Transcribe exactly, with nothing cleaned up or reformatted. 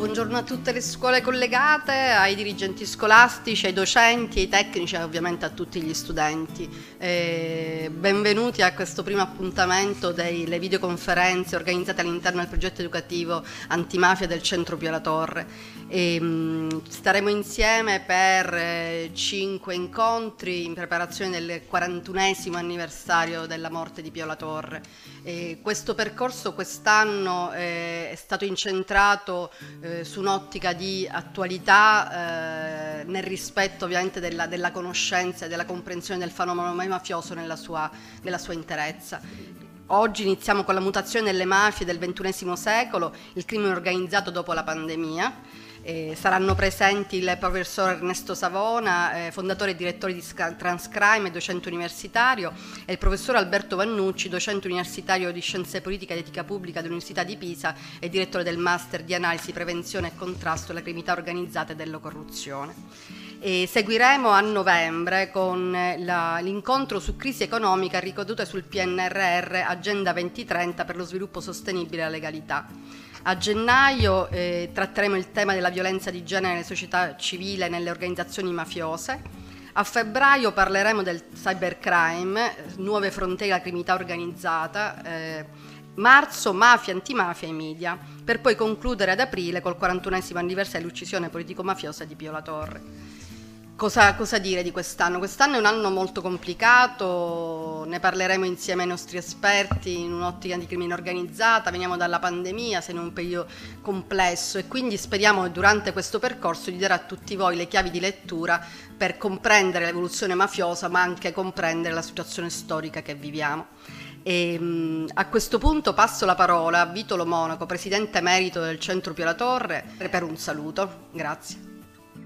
Buongiorno a tutte le scuole collegate, ai dirigenti scolastici, ai docenti, ai tecnici e ovviamente a tutti gli studenti. Eh, benvenuti a questo primo appuntamento delle videoconferenze organizzate all'interno del progetto educativo antimafia del Centro Pio La Torre. E, mh, staremo insieme per eh, cinque incontri in preparazione del quarantunesimo anniversario della morte di Pio La Torre. E questo percorso quest'anno eh, è stato incentrato eh, su un'ottica di attualità eh, nel rispetto ovviamente della, della conoscenza e della comprensione del fenomeno mafioso nella sua, nella sua interezza. Oggi iniziamo con la mutazione delle mafie del ventunesimo secolo, il crimine organizzato dopo la pandemia. Eh, saranno presenti il professor Ernesto Savona, eh, fondatore e direttore di Transcrime e docente universitario, e il professor Alberto Vannucci, docente universitario di Scienze Politiche ed Etica Pubblica dell'Università di Pisa e direttore del Master di Analisi, Prevenzione e Contrasto alla Criminalità Organizzata e della Corruzione. E seguiremo a novembre con la, l'incontro su crisi economica ricaduta sul P N R R Agenda duemilatrenta per lo sviluppo sostenibile e la legalità. A gennaio eh, tratteremo il tema della violenza di genere nelle società civili e nelle organizzazioni mafiose. A febbraio parleremo del cybercrime, nuove frontiere della criminalità organizzata. Eh, marzo mafia, antimafia e media, per poi concludere ad aprile col quarantunesimo anniversario dell'uccisione politico-mafiosa di Pio La Torre. Cosa, cosa dire di quest'anno? Quest'anno è un anno molto complicato, ne parleremo insieme ai nostri esperti in un'ottica di crimine organizzata, veniamo dalla pandemia, siamo in un periodo complesso e quindi speriamo durante questo percorso di dare a tutti voi le chiavi di lettura per comprendere l'evoluzione mafiosa ma anche comprendere la situazione storica che viviamo. E, mh, a questo punto passo la parola a Vitolo Monaco, presidente emerito del Centro Pio La Torre, per un saluto. Grazie.